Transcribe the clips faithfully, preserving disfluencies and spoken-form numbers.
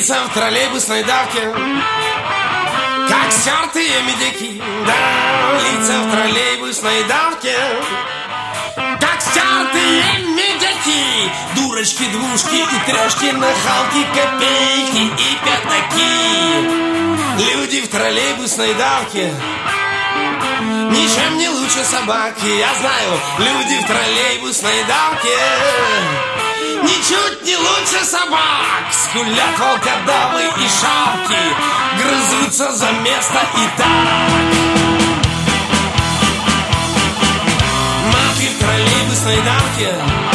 Лица в троллейбусной давке, как стертые медики. Да, лица в троллейбусной давке, как стертые медики. Дурочки, двушки и трешки, нахалки, копейки и пятаки. Люди в троллейбусной давке ничем не лучше собаки. Я знаю, люди в троллейбусной давке ничуть не лучше собак. Скулят волкодавы и шавки, грызутся за место и так. Маты в троллейбусной давке,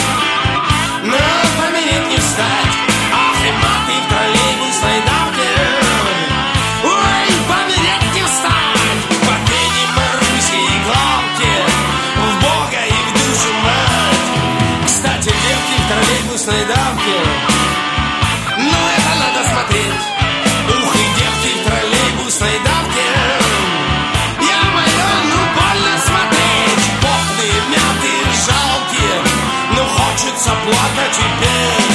но помереть не встать. Ах, и маты в троллейбусной давке, ой, помереть не встать. По пене Маруси и Главки, в Бога и в душу мать. Кстати, девки в троллейбусной давке, но это надо смотреть. Ух, и девки в троллейбусной давке, я мою, ну больно смотреть. Потные, мятые, жалкие, но хочется плакать и петь.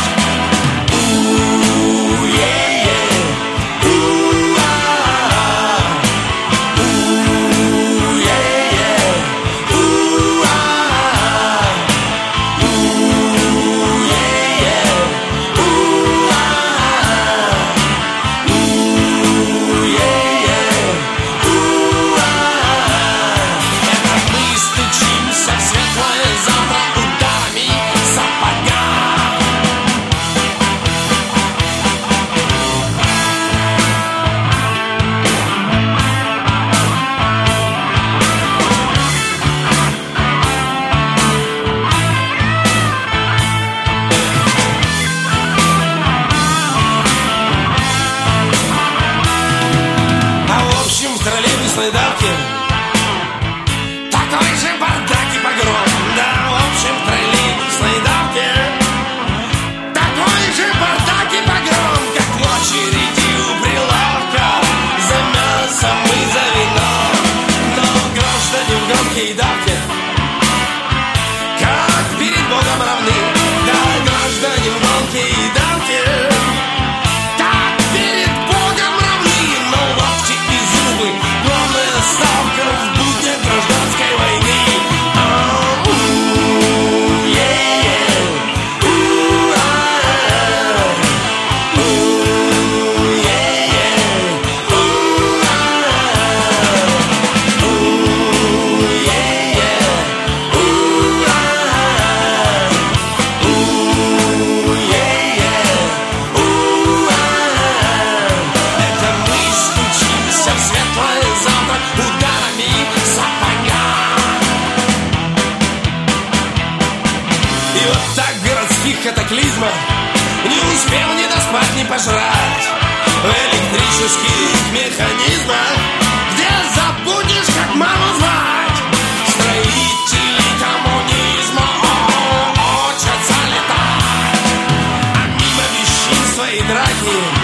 Давке такой же бардак и погром. Да, в общем, в троллейбусной давке такой же бардак и погром, как в очереди у прилавка за мясом и за вином. Но граждане в громкой давке как перед Богом равны. Да, граждане в громкой давке как перед Богом равны. Но локти и зубы ставка в буднях гражданской войны. Катаклизма, не успел ни доспать, ни пожрать в электрических механизмах, где забудешь, как маму звать. Строители коммунизма учатся летать, а мимо бесчинства и драки